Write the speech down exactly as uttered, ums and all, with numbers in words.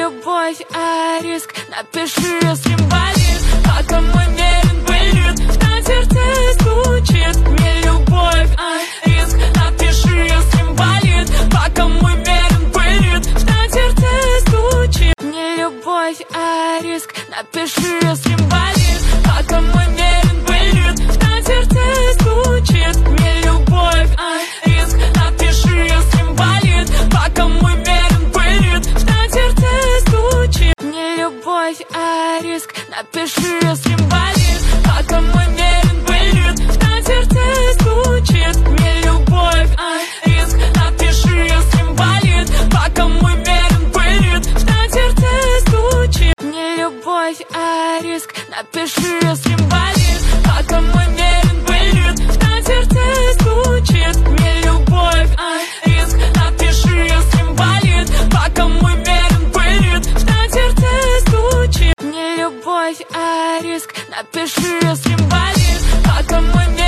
любовь, а риск. Напиши, если болит, пока мой мерен пылит. В концерте звучит не любовь, а риск. Напиши, если болит, пока мой мерен пылит. В концерте звучит не любовь, а риск. Напиши, если болит, пока мой мерен пылит. В концерте звучит не любовь, а риск. Напиши, если болит, пока мой мерен пылит. В концерте звучит не любовь, а риск. Напиши, если болит, пока мой мерен пылит. В концерте звучит не любовь, а риск. Напиши, если болит, пока мой мерен пылит. В концерте звучит не любовь, а риск. Напиши, если болит, пока мой мерен пылит. В концерте звучит не любовь, а риск. Напиши, если болит, пока мой мерен пылит. В концерте звучит не любовь, а риск. Напиши, если болит, пока мой мерен